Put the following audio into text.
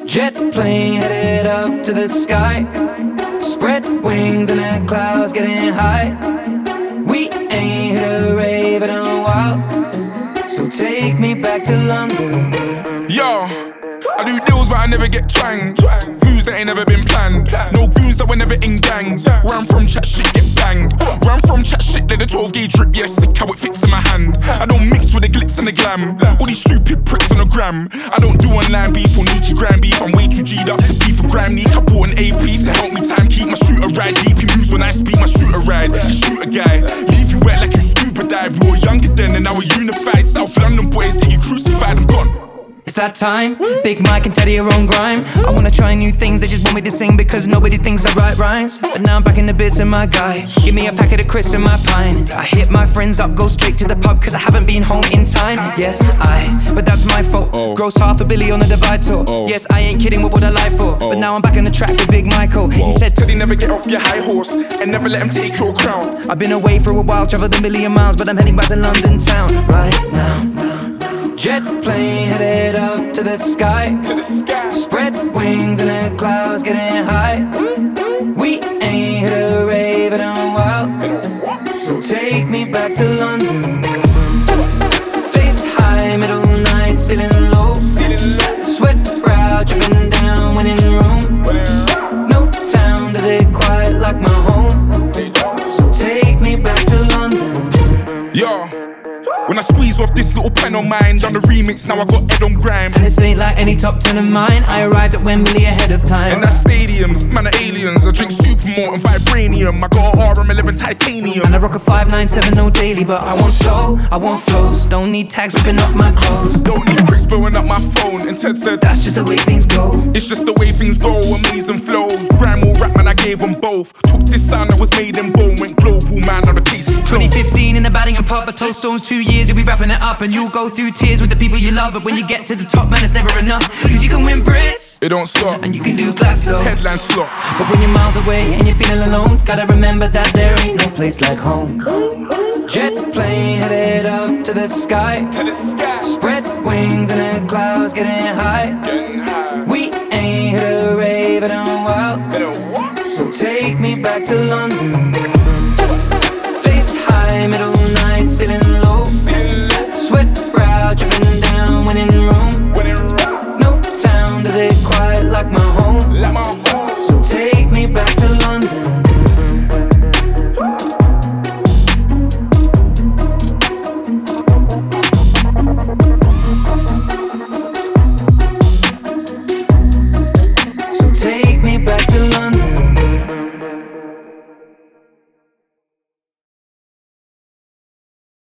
Jet plane headed up to the sky. Spread wings and the clouds getting high. We ain't hit a rave in a while, so take me back to London. Yo, I do deals but I never get twanged. Moves that ain't never been planned. No goons that were never in gangs. Where I'm from, chat shit get banged. Where I'm from, chat shit let the 12 gauge drip. Yeah, sick how it fits in my hand. I don't mix with the glitz and the glam. All these stupid pricks on the gram. I don't do online beef or Nikki gram beef. I'm way too G'd up to beef for gram neek. I bought an AP to help me time keep my shooter ride. Deep he moves when I speak my shooter ride. Shoot a guy, leave you wet like you scuba dive. We were younger then and now we're unified. South London boys get you crucified, I'm gone. It's that time, Big Mike and Teddy are on grime. I wanna try new things, they just want me to sing because nobody thinks I write rhymes. But now I'm back in the biz and my guy, give me a packet of crisps and my pine. I hit my friends up, go straight to the pub cause I haven't been home in time. Yes, but that's my fault. Gross $500 million on the Divide tour. Yes, I ain't kidding, what would I lie for? But now I'm back on the track with Big Michael. He said Teddy, never get off your high horse and never let him take your crown. I've been away for a while, traveled a million miles, but I'm heading back to London town right now. Jet plane headed up to the sky. Spread wings and the clouds getting high. We ain't hit a rave in a while, so take me back to London. Bass high, middle night, ceiling low. Sweat brow dripping down when in room. No town does it quite like my home, so take me back to London. Yo, when I squeeze off this little pen on mine, done the remix, now I got Ed on grime. And this ain't like any top 10 of mine. I arrived at Wembley ahead of time. And that's stadiums, man are aliens. I drink Supermalt and Vibranium. I got an RM11 titanium. And I rock a 597 daily, but I want soul, I want flows. Don't need tags ripping off my clothes. Don't need bricks blowing up my phone. And Ted said, that's just the way things go. It's just the way things go, amazing flows. Grime or rap, man, I gave them both. Took this sound that was made in bone, went global, man, now the case is closed. 2015 in the batting and pub, I told Stones 2 years, you'll be wrapping it up. And you'll go through tears with the people you love. But when you get to the top, man, it's never enough. Cause you can win Brits, it don't stop. And you can do Glasgow, headline slot. But when you're miles away and you're feeling alone, gotta remember that there ain't no place like home. Jet plane headed up to the sky. Spread wings and the clouds getting high. We ain't hit a rave in a while, so take me back to London. Bass high, middle night, ceiling low. Sweat brow dripping down when in room. No town does it quite like my home, so take me back to London. So take me back to